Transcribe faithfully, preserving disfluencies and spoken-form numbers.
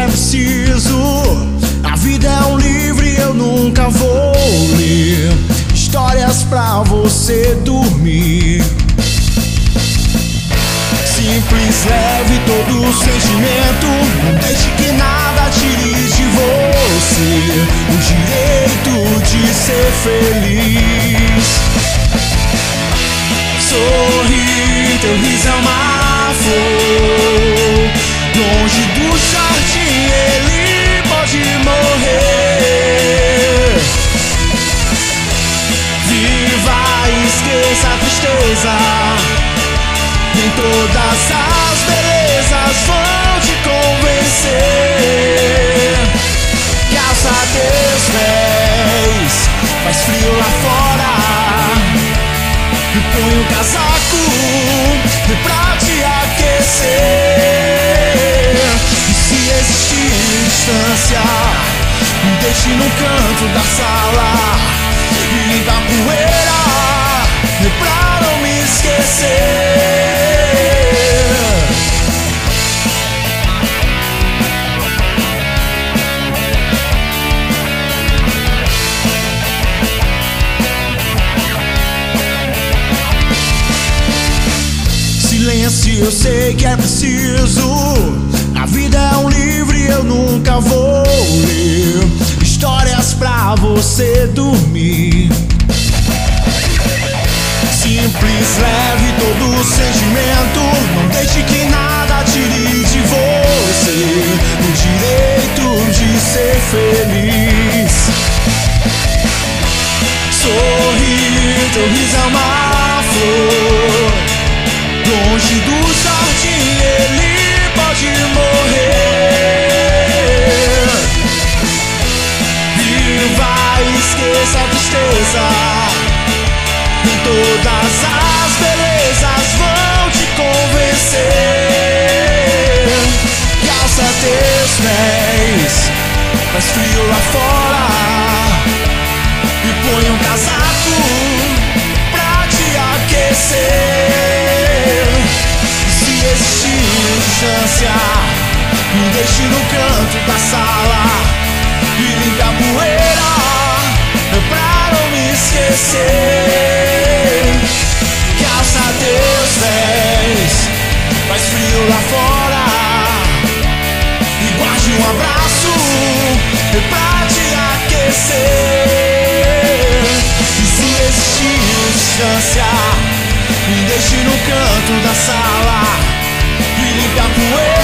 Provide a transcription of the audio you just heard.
preciso. A vida é um livro e eu nunca vou ler histórias pra você dormir. Simples, leve todo o sentimento. Não deixe que nada tire de você o direito de ser feliz. Sorri, teu riso é uma flor. Longe do jardim ele pode morrer. Viva, esqueça a tristeza. Nem todas as belezas vão te convencer. Calça teus pés, faz frio lá fora. E põe um casaco pra te aquecer. E se existir distância, deixe no canto da sala e limpa a poeira pra não me esquecer. Silêncio, eu sei que é preciso. A vida é um livro e eu nunca vou ler histórias pra você dormir. Simples, leve todo o sentimento. Não deixe que nada tire de você o direito de ser feliz. Sorri, teu riso é uma flor. Longe do jardim ele pode morrer. Viva, esqueça a tristeza. Nem todas as belezas vão te convencer. Calça teus pés, faz frio lá fora. E põe um casaco pra te aquecer. Se existir distância, me deixe no canto da sala e limpe a poeira pra não me esquecer. Calça teus pés, faz frio lá fora. E guarde um abraço pra te aquecer. E se existir distância, me deixe no canto da sala e limpe a poeira